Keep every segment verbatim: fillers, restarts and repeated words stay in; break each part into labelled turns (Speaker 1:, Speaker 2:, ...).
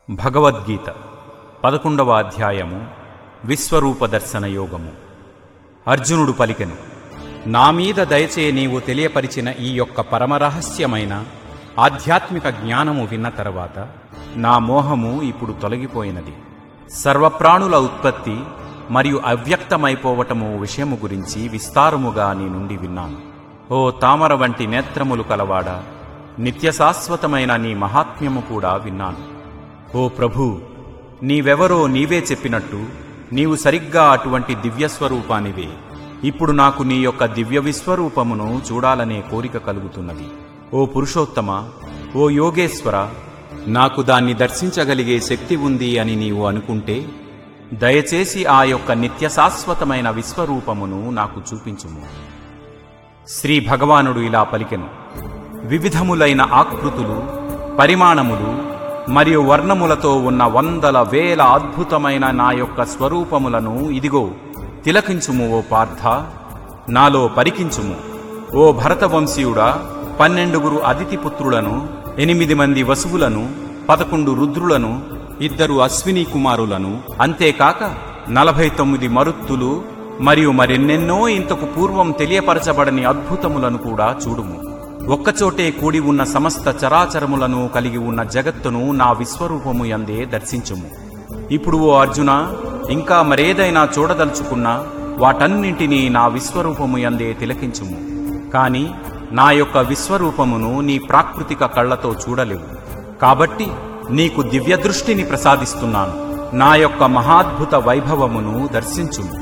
Speaker 1: భగవద్గీత పదకొండవ అధ్యాయము విశ్వరూప దర్శన యోగము. అర్జునుడు పలికెను, నా మీద దయచే నీవు తెలియపరిచిన ఈ యొక్క పరమరహస్యమైన ఆధ్యాత్మిక జ్ఞానము విన్న తర్వాత నా మోహము ఇప్పుడు తొలగిపోయినది. సర్వప్రాణుల ఉత్పత్తి మరియు అవ్యక్తమైపోవటము విషయము గురించి విస్తారముగా నీ నుండి విన్నాను. ఓ తామర వంటి నేత్రములు కలవాడా, నిత్యశాశ్వతమైన నీ మహాత్మ్యము కూడా విన్నాను. ఓ ప్రభూ, నీవెవరో నీవే చెప్పినట్టు నీవు సరిగ్గా అటువంటి దివ్యస్వరూపానివే. ఇప్పుడు నాకు నీ యొక్క దివ్య విశ్వరూపమును చూడాలనే కోరిక కలుగుతున్నది. ఓ పురుషోత్తమ, ఓ యోగేశ్వర, నాకు దాన్ని దర్శించగలిగే శక్తి ఉంది అని నీవు అనుకుంటే దయచేసి ఆ యొక్క నిత్యశాశ్వతమైన విశ్వరూపమును నాకు చూపించుము. శ్రీ భగవానుడు ఇలా పలికెను, వివిధములైన ఆకృతులు, పరిమాణములు మరియు వర్ణములతో ఉన్న వందల వేల అద్భుతమైన నా యొక్క స్వరూపములను ఇదిగో తిలకించుము. ఓ పార్థ, నాలో పరికించుము. ఓ భరతవంశీయుడా, పన్నెండుగురు అదితిపుత్రులను, ఎనిమిది మంది వసువులను, పదకొండు రుద్రులను, ఇద్దరు అశ్విని కుమారులను, అంతేకాక నలభై తొమ్మిది మరుత్తులు మరియు మరెన్నెన్నో ఇంతకు పూర్వం తెలియపరచబడని అద్భుతములను కూడా చూడుము. ఒక్కచోటే కూడి ఉన్న సమస్త చరాచరములను కలిగి ఉన్న జగత్తును నా విశ్వరూపము యందే దర్శించుము. ఇప్పుడు ఓ అర్జున, ఇంకా మరేదైనా చూడదలుచుకున్నా వాటన్నింటినీ నా విశ్వరూపము యందే తిలకించుము. కాని నా యొక్క విశ్వరూపమును నీ ప్రాకృతిక కళ్లతో చూడలేవు. కాబట్టి నీకు దివ్యదృష్టిని ప్రసాదిస్తున్నాను. నా యొక్క మహాద్భుత వైభవమును దర్శించుము.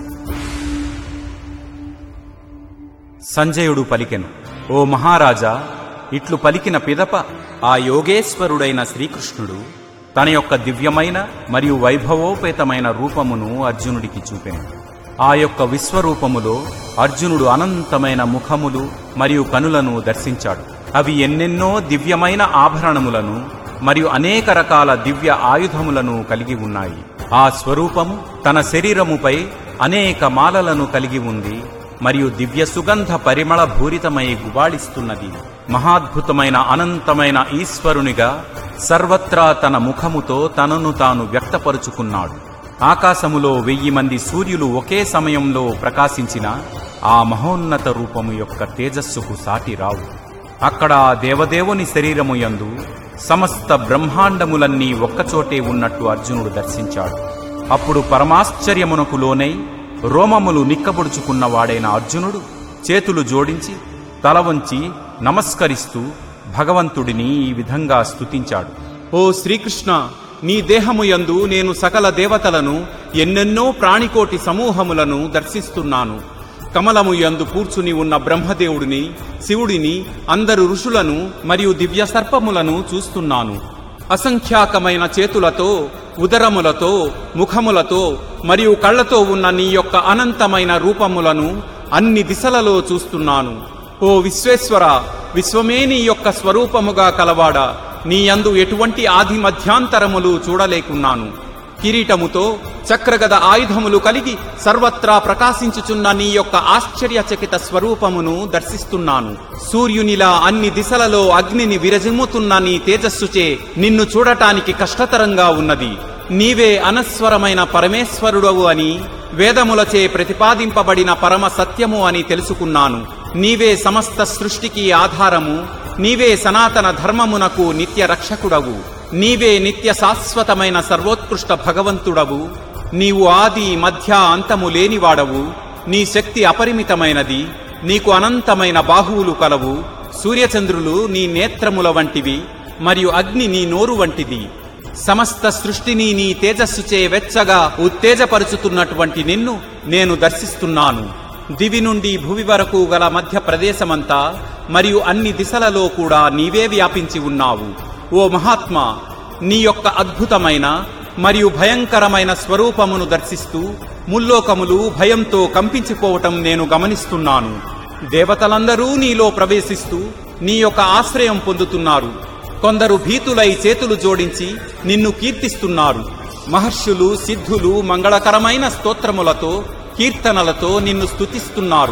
Speaker 1: సంజయుడు పలికెను, ఓ మహారాజా, ఇట్లు పలికిన పిదప ఆ యోగేశ్వరుడైన శ్రీకృష్ణుడు తన యొక్క దివ్యమైన మరియు వైభవోపేతమైన రూపమును అర్జునుడికి చూపెను. ఆ యొక్క విశ్వరూపములో అర్జునుడు అనంతమైన ముఖములు మరియు కనులను దర్శించాడు. అవి ఎన్నెన్నో దివ్యమైన ఆభరణములను మరియు అనేక రకాల దివ్య ఆయుధములను కలిగి ఉన్నాయి. ఆ స్వరూపము తన శరీరముపై అనేక మాలలను కలిగి ఉంది మరియు దివ్య సుగంధ పరిమళ భూరితమై గుబాళిస్తున్నది. మహాద్భుతమైన అనంతమైన ఈశ్వరునిగా సర్వత్రా తన ముఖముతో తనను తాను వ్యక్తపరుచుకున్నాడు. ఆకాశములో వెయ్యి మంది సూర్యులు ఒకే సమయంలో ప్రకాశించిన ఆ మహోన్నత రూపము యొక్క తేజస్సుకు సాటి రావు. అక్కడ ఆ దేవదేవుని శరీరము యందు సమస్త బ్రహ్మాండములన్నీ ఒక్కచోటే ఉన్నట్టు అర్జునుడు దర్శించాడు. అప్పుడు పరమాశ్చర్యమునకు లోనై రోమములు నిక్కబొడుచుకున్నవాడైన అర్జునుడు చేతులు జోడించి తల వంచి నమస్కరిస్తూ భగవంతుడిని ఈ విధంగా స్తుతించాడు. ఓ శ్రీకృష్ణ, నీ దేహము యందు నేను సకల దేవతలను, ఎన్నెన్నో ప్రాణికోటి సమూహములను దర్శిస్తున్నాను. కమలము యందు కూర్చుని ఉన్న బ్రహ్మదేవుడిని, శివుడిని, అందరు ఋషులను మరియు దివ్య సర్పములను చూస్తున్నాను. అసంఖ్యాకమైన చేతులతో, ఉదరములతో, ముఖములతో మరియు కళ్లతో ఉన్న నీ యొక్క అనంతమైన రూపములను అన్ని దిశలలో చూస్తున్నాను. ఓ విశ్వేశ్వర, విశ్వమే నీ యొక్క స్వరూపముగా కలవాడా, నీ యందు ఎటువంటి ఆది మధ్యాంతరములు చూడలేకున్నాను. కిరీటముతో చక్రగద ఆయుధములు కలిగి సర్వత్రా ప్రకాశించుచున్న నీ యొక్క ఆశ్చర్యచకిత స్వరూపమును దర్శిస్తున్నాను. సూర్యునిలా అన్ని దిశలలో అగ్నిని విరజిమ్ముతున్న నీ తేజస్సుచే నిన్ను చూడటానికి కష్టతరంగా ఉన్నది. నీవే అనస్వరమైన పరమేశ్వరుడవు అని, వేదములచే ప్రతిపాదింపబడిన పరమ సత్యము అని తెలుసుకున్నాను. నీవే సమస్త సృష్టికి ఆధారము, నీవే సనాతన ధర్మమునకు నిత్య రక్షకుడవు, నీవే నిత్య శాశ్వతమైన సర్వోత్కృష్ట భగవంతుడవు. నీవు ఆది మధ్య అంతము లేనివాడవు. నీ శక్తి అపరిమితమైనది. నీకు అనంతమైన బాహువులు కలవు. సూర్యచంద్రులు నీ నేత్రముల వంటివి మరియు అగ్ని నీ నోరు వంటిది. సమస్త సృష్టిని నీ తేజస్సుచే వెచ్చగా ఉత్తేజపరుచుతున్నటువంటి నిన్ను నేను దర్శిస్తున్నాను. దివి నుండి భువి వరకు గల మధ్య ప్రదేశమంతా మరియు అన్ని దిశలలో కూడా నీవే వ్యాపించి ఉన్నావు. ఓ మహాత్మా, నీ యొక్క అద్భుతమైన మరియు భయంకరమైన స్వరూపమును దర్శిస్తూ ముల్లోకములు భయంతో కంపించిపోవటం నేను గమనిస్తున్నాను. దేవతలందరూ నీలో ప్రవేశిస్తూ నీ యొక్క ఆశ్రయం పొందుతున్నారు. కొందరు భీతులై చేతులు జోడించి నిన్ను కీర్తిస్తున్నారు. మహర్షులు, సిద్ధులు మంగళకరమైన స్తోత్రములతో, కీర్తనలతో నిన్ను స్తుతిస్తున్నారు.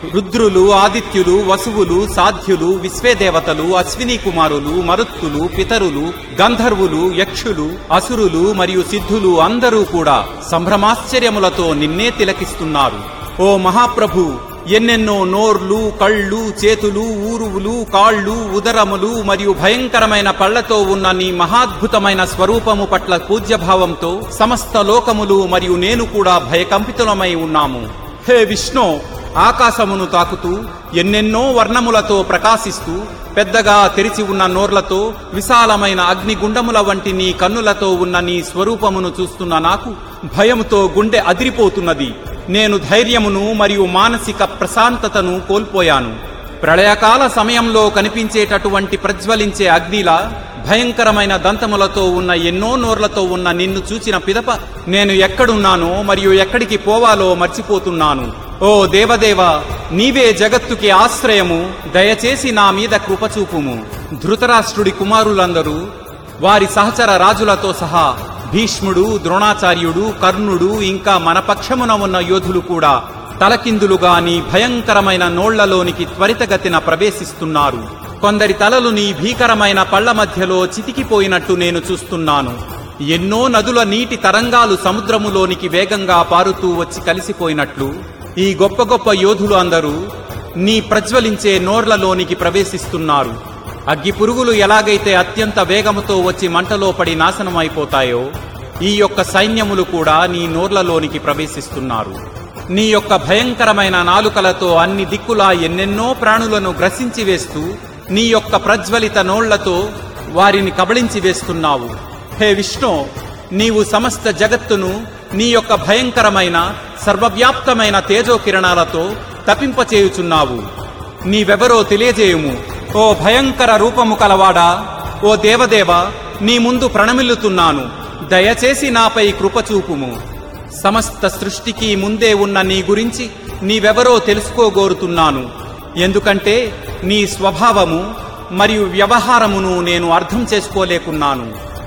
Speaker 1: రుద్రులు, ఆదిత్యులు, వసువులు, సాధ్యులు, విశ్వేదేవతలు, అశ్విని కుమారులు, మరుత్తులు, పితరులు, గంధర్వులు, యక్షులు, అసురులు మరియు సిద్ధులు అందరూ కూడా సంభ్రమాశ్చర్యములతో నిన్నే తిలకిస్తున్నారు. ఓ మహాప్రభు, ఎన్నెన్నో నోర్లు, కళ్ళు, చేతులు, ఊరువులు, కాళ్ళు, ఉదరములు మరియు భయంకరమైన పళ్లతో ఉన్న నీ మహాద్భుతమైన స్వరూపము పట్ల పూజ్యభావంతో సమస్త లోకములు మరియు నేను కూడా భయకంపితులమై ఉన్నాము. హే విష్ణు, ఆకాశమును తాకుతూ ఎన్నెన్నో వర్ణములతో ప్రకాశిస్తూ పెద్దగా తెరిచి ఉన్న నోర్లతో విశాలమైన అగ్నిగుండముల వంటి నీ కన్నులతో ఉన్న నీ స్వరూపమును చూస్తున్న నాకు భయముతో గుండె అదిరిపోతున్నది. నేను ధైర్యమును మరియు మానసిక ప్రశాంతతను కోల్పోయాను. ప్రళయకాల సమయంలో కనిపించేటటువంటి ప్రజ్వలించే అగ్నిలా భయంకరమైన దంతములతో ఉన్న ఎన్నో నోర్లతో ఉన్న నిన్ను చూచిన పిదప నేను ఎక్కడున్నానో మరియు ఎక్కడికి పోవాలో మర్చిపోతున్నాను. ఓ దేవదేవ, నీవే జగత్తుకి ఆశ్రయము, దయచేసి నా మీద కృపచూపుము. ధృతరాష్ట్రుడి కుమారులందరూ వారి సహచర రాజులతో సహా భీష్ముడు, ద్రోణాచార్యుడు, కర్ణుడు ఇంకా మన పక్షమున ఉన్న యోధులు కూడా తలకిందులుగా నీ భయంకరమైన నోళ్లలోనికి త్వరితగతిన ప్రవేశిస్తున్నారు. కొందరి తలలు నీ భీకరమైన పళ్ల మధ్యలో చితికిపోయినట్టు నేను చూస్తున్నాను. ఎన్నో నదుల నీటి తరంగాలు సముద్రములోనికి వేగంగా పారుతూ వచ్చి కలిసిపోయినట్లు ఈ గొప్ప గొప్ప యోధులు అందరూ నీ ప్రజ్వలించే నోర్లలోనికి ప్రవేశిస్తున్నారు. అగ్గి పురుగులు ఎలాగైతే అత్యంత వేగముతో వచ్చి మంటలో పడి నాశనమైపోతాయో ఈ యొక్క సైన్యములు కూడా నీ నోర్లలోనికి ప్రవేశిస్తున్నారు. నీ యొక్క భయంకరమైన నాలుకలతో అన్ని దిక్కులా ఎన్నెన్నో ప్రాణులను గ్రసించి వేస్తూ నీ యొక్క ప్రజ్వలిత నోళ్లతో వారిని కబళించి వేస్తున్నావు. హే విష్ణు, నీవు సమస్త జగత్తును నీ యొక్క భయంకరమైన సర్వవ్యాప్తమైన తేజోకిరణాలతో తపింపచేయుచున్నావు. నీవెవరో తెలియజేయుము. ఓ భయంకర రూపము కలవాడా, ఓ దేవదేవ, నీ ముందు ప్రణమిల్లుతున్నాను. దయచేసి నాపై కృపచూపుము. సమస్త సృష్టికి ముందే ఉన్న నీ గురించి నీవెవరో తెలుసుకోగోరుతున్నాను. ఎందుకంటే నీ స్వభావము మరియు వ్యవహారమును నేను అర్థం చేసుకోలేకున్నాను.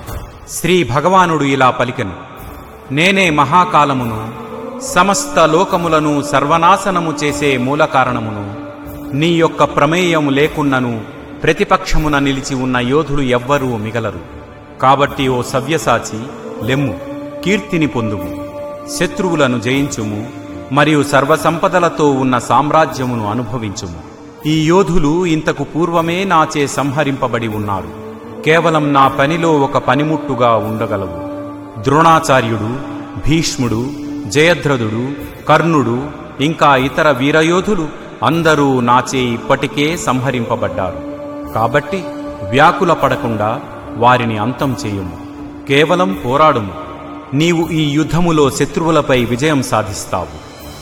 Speaker 1: శ్రీ భగవానుడు ఇలా పలికెను: నేనే మహాకాలమును, సమస్త లోకములను సర్వనాశనము చేసే మూల కారణమును. నీ యొక్క ప్రమేయము లేకున్నను ప్రతిపక్షమున నిలిచి ఉన్న యోధులు ఎవ్వరూ మిగలరు. కాబట్టి ఓ సవ్యసాచి, లెమ్ము, కీర్తిని పొందుము, శత్రువులను జయించుము మరియు సర్వసంపదలతో ఉన్న సామ్రాజ్యమును అనుభవించుము. ఈ యోధులు ఇంతకు పూర్వమే నాచే సంహరింపబడి ఉన్నారు. కేవలం నా పనిలో ఒక పనిముట్టుగా ఉండగలవు. ద్రోణాచార్యుడు, భీష్ముడు, జయద్రథుడు, కర్ణుడు ఇంకా ఇతర వీరయోధులు అందరూ నాచే ఇప్పటికే సంహరింపబడ్డారు. కాబట్టి వ్యాకుల పడకుండా వారిని అంతం చేయుము. కేవలం పోరాడుము. నీవు ఈ యుద్ధములో శత్రువులపై విజయం సాధిస్తావు.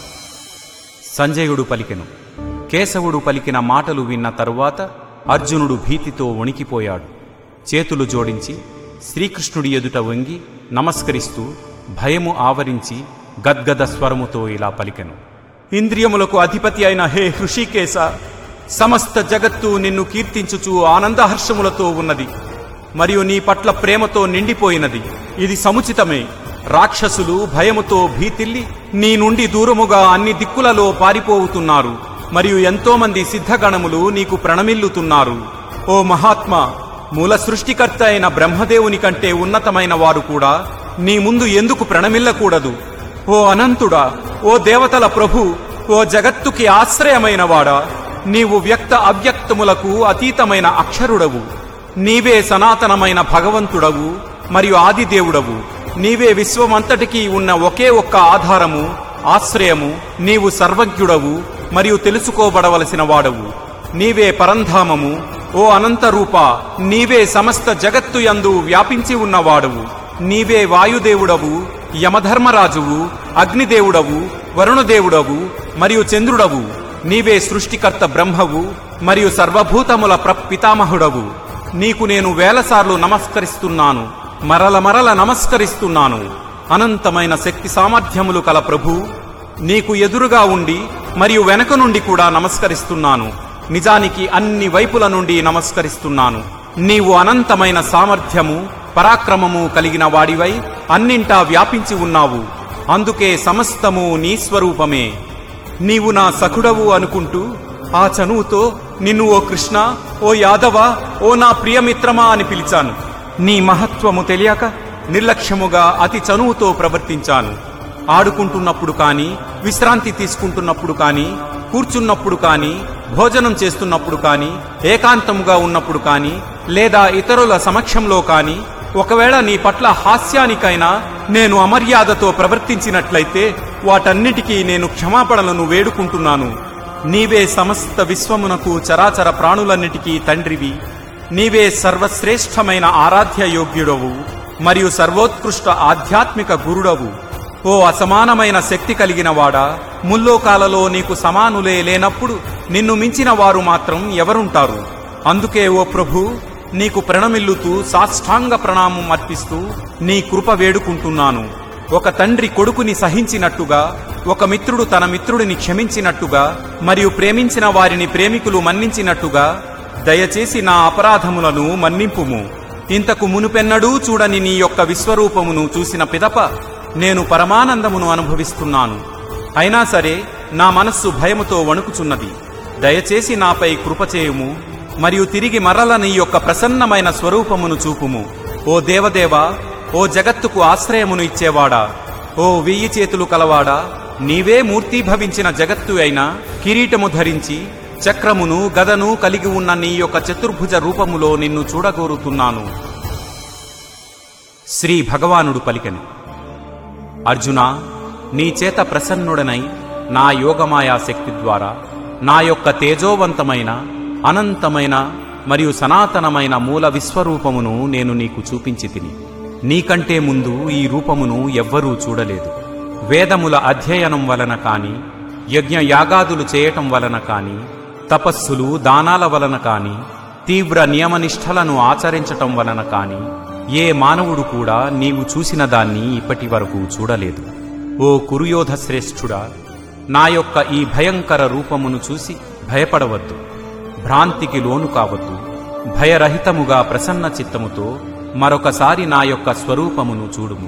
Speaker 1: సంజయుడు పలికెను. కేశవుడు పలికిన మాటలు విన్న తరువాత అర్జునుడు భీతితో వణికిపోయాడు. చేతులు జోడించి శ్రీకృష్ణుడి ఎదుట వంగి నమస్కరిస్తూ భయము ఆవరించి గద్గద స్వరముతో ఇలా పలికెను: ఇంద్రియములకు అధిపతి అయిన హే హృషికేశ, సమస్త జగత్తు నిన్ను కీర్తించుచు ఆనందహర్షములతో ఉన్నది మరియు నీ పట్ల ప్రేమతో నిండిపోయినది. ఇది సముచితమే. రాక్షసులు భయముతో భీతిల్లి నీ నుండి దూరముగా అన్ని దిక్కులలో పారిపోవుతున్నారు మరియు ఎంతోమంది సిద్ధగణములు నీకు ప్రణమిల్లుతున్నారు. ఓ మహాత్మా, మూల సృష్టికర్త అయిన బ్రహ్మదేవుని కంటే ఉన్నతమైన వారు కూడా నీ ముందు ఎందుకు ప్రణమిల్లకూడదు? ఓ అనంతుడా, ఓ దేవతల ప్రభు, ఓ జగత్తుకి ఆశ్రయమైన వాడా, నీవు వ్యక్త అవ్యక్తములకు అతీతమైన అక్షరుడవు. నీవే సనాతనమైన భగవంతుడవు మరియు ఆదిదేవుడవు. నీవే విశ్వమంతటికీ ఉన్న ఒకే ఒక్క ఆధారము, ఆశ్రయము. నీవు సర్వజ్ఞుడవు మరియు తెలుసుకోబడవలసిన వాడవు. నీవే పరంధామము. ఓ అనంతరూప, నీవే సమస్త జగత్తు యందు వ్యాపించి ఉన్నవాడవు. నీవే వాయుదేవుడవు, యమధర్మరాజువు, అగ్నిదేవుడవు, వరుణదేవుడవు మరియు చంద్రుడవు. నీవే సృష్టికర్త బ్రహ్మవు మరియు సర్వభూతముల ప్రపితామహుడవు. నీకు నేను వేలసార్లు నమస్కరిస్తున్నాను, మరల మరల నమస్కరిస్తున్నాను. అనంతమైన శక్తి సామర్థ్యములు కల ప్రభు, నీకు ఎదురుగా ఉండి మరియు వెనక నుండి కూడా నమస్కరిస్తున్నాను. నిజానికి అన్ని వైపుల నుండి నమస్కరిస్తున్నాను. నీవు అనంతమైన సామర్థ్యము, పరాక్రమము కలిగిన వాడివై అన్నింటా వ్యాపించి ఉన్నావు. అందుకే సమస్తము నీ స్వరూపమే. నీవు నా సఖుడవు అనుకుంటూ ఆ చనువుతో నిన్ను ఓ కృష్ణ, ఓ యాదవ, ఓ నా ప్రియమిత్రమా అని పిలిచాను. నీ మహత్వము తెలియక నిర్లక్ష్యముగా అతి చనువుతో ప్రవర్తించాను. ఆడుకుంటున్నప్పుడు కాని, విశ్రాంతి తీసుకుంటున్నప్పుడు కాని, కూర్చున్నప్పుడు కాని, భోజనం చేస్తున్నప్పుడు కాని, ఏకాంతముగా ఉన్నప్పుడు కాని, లేదా ఇతరుల సమక్షంలో కాని, ఒకవేళ నీ పట్ల హాస్యానికైనా నేను అమర్యాదతో ప్రవర్తించినట్లయితే వాటన్నిటికీ నేను క్షమాపణలను వేడుకుంటున్నాను. నీవే సమస్త విశ్వమునకు చరాచర ప్రాణులన్నిటికీ తండ్రివి. నీవే సర్వశ్రేష్టమైన ఆరాధ్య యోగ్యుడవు మరియు సర్వోత్కృష్ట ఆధ్యాత్మిక గురుడవు. ఓ అసమానమైన శక్తి కలిగిన వాడా, ముల్లోకాలలో నీకు సమానులే లేనప్పుడు నిన్ను మించిన వారు మాత్రం ఎవరుంటారు? అందుకే ఓ ప్రభు, నీకు ప్రణమిల్లుతూ సాష్టాంగ ప్రణామం అర్పిస్తూ నీ కృప వేడుకుంటున్నాను. ఒక తండ్రి కొడుకుని సహించినట్టుగా, ఒక మిత్రుడు తన మిత్రుడిని క్షమించినట్టుగా, మరియు ప్రేమించిన వారిని ప్రేమికులు మన్నించినట్టుగా దయచేసి నా అపరాధములను మన్నింపుము. ఇంతకు మునుపెన్నడూ చూడని నీ యొక్క విశ్వరూపమును చూసిన పిదప నేను పరమానందమును అనుభవిస్తున్నాను. అయినా సరే నా మనస్సు భయముతో వణుకుచున్నది. దయచేసి నాపై కృపచేయుము మరియు తిరిగి మరల నీ యొక్క ప్రసన్నమైన స్వరూపమును చూపుము. ఓ దేవదేవా, ఓ జగత్తుకు ఆశ్రయమును ఇచ్చేవాడా, ఓ వెయ్యి చేతులు కలవాడా, నీవే మూర్తీభవించిన జగత్తు అయినా కిరీటము ధరించి చక్రమును గదను కలిగి ఉన్న నీ యొక్క చతుర్భుజ రూపములో నిన్ను చూడగోరుతున్నాను. శ్రీ భగవానుడు పలికెను, అర్జునా, నీ చేత ప్రసన్నుడనై నా యోగమాయా శక్తి ద్వారా నా యొక్క తేజోవంతమైన అనంతమైన మరియు సనాతనమైన మూల విశ్వరూపమును నేను నీకు చూపించి తిని. నీకంటే ముందు ఈ రూపమును ఎవ్వరూ చూడలేదు. వేదముల అధ్యయనం వలన కాని, యజ్ఞ యాగాదులు చేయటం వలన కాని, తపస్సులు దానాల వలన కాని, తీవ్ర నియమనిష్టలను ఆచరించటం వలన కాని ఏ మానవుడు కూడా నీవు చూసిన దాన్ని ఇప్పటి వరకు చూడలేదు. ఓ కురుయోధ శ్రేష్ఠుడా, నా యొక్క ఈ భయంకర రూపమును చూసి భయపడవద్దు, భ్రాంతికి లోను కావద్దు. భయరహితముగా ప్రసన్న చిత్తముతో మరొకసారి నా యొక్క స్వరూపమును చూడుము.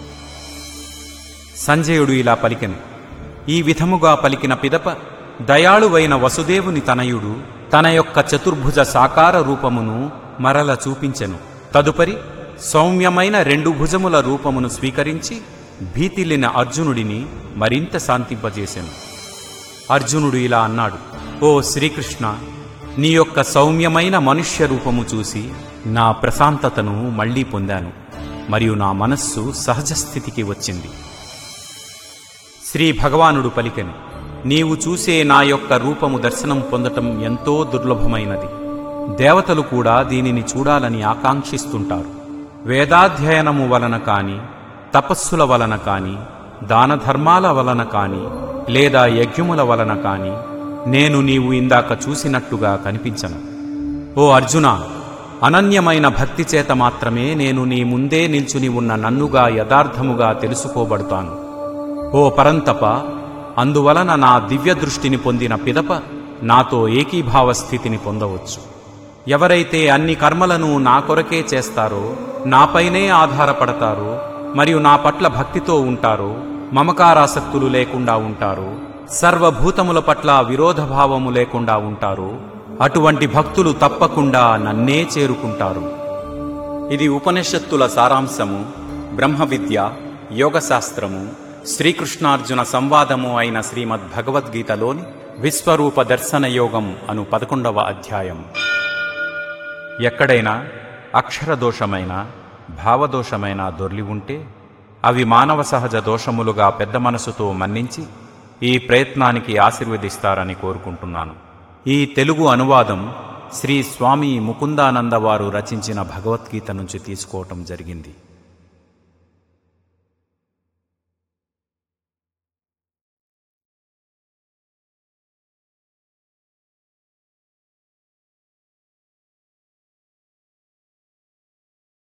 Speaker 1: సంజయుడు ఇలా పలికెను. ఈ విధముగా పలికిన పిదప దయాళువైన వసుదేవుని తనయుడు తన యొక్క చతుర్భుజ సాకార రూపమును మరల చూపించెను. తదుపరి సౌమ్యమైన రెండు భుజముల రూపమును స్వీకరించి భీతిల్లిన అర్జునుడిని మరింత శాంతింపజేసెను. అర్జునుడు ఇలా అన్నాడు, ఓ శ్రీకృష్ణ, నీ యొక్క సౌమ్యమైన మనుష్య రూపము చూసి నా ప్రశాంతతను మళ్లీ పొందాను మరియు నా మనస్సు సహజస్థితికి వచ్చింది. శ్రీ భగవానుడు పలికెను, నీవు చూసే నా యొక్క రూపము దర్శనం పొందటం ఎంతో దుర్లభమైనది. దేవతలు కూడా దీనిని చూడాలని ఆకాంక్షిస్తుంటారు. వేదాధ్యయనము వలన కాని, తపస్సుల వలన కాని, దానధర్మాల వలన కాని, లేదా యజ్ఞముల వలన కాని నేను నీవు ఇందాక చూసినట్టుగా కనిపించను. ఓ అర్జున, అనన్యమైన భక్తి చేత మాత్రమే నేను నీ ముందే నిల్చుని ఉన్న నన్నుగా యథార్థముగా తెలుసుకోబడుతాను. ఓ పరంతప, అందువలన నా దివ్య దృష్టిని పొందిన పిదప నాతో ఏకీభావ స్థితిని పొందవచ్చు. ఎవరైతే అన్ని కర్మలను నా కొరకే చేస్తారో, నాపైనే ఆధారపడతారో మరియు నా పట్ల భక్తితో ఉంటారో, మమకారాసక్తులు లేకుండా ఉంటారో, సర్వభూతముల పట్ల విరోధభావము లేకుండా ఉంటారో, అటువంటి భక్తులు తప్పకుండా నన్నే చేరుకుంటారు. ఇది ఉపనిషత్తుల సారాంశము, బ్రహ్మ విద్య, యోగశాస్త్రము, శ్రీకృష్ణార్జున సంవాదము అయిన శ్రీమద్ భగవద్గీతలోని విశ్వరూప దర్శన యోగం అను పదకొండవ అధ్యాయం. ఎక్కడైనా అక్షరదోషమైన భావదోషమైన దొర్లి ఉంటే అవి మానవ సహజ దోషములుగా పెద్ద మనసుతో మన్నించి ఈ ప్రయత్నానికి ఆశీర్వదిస్తారని కోరుకుంటున్నాను. ఈ తెలుగు అనువాదం శ్రీ స్వామి ముకుందానంద వారు రచించిన భగవద్గీత నుంచి తీసుకోవటం జరిగింది.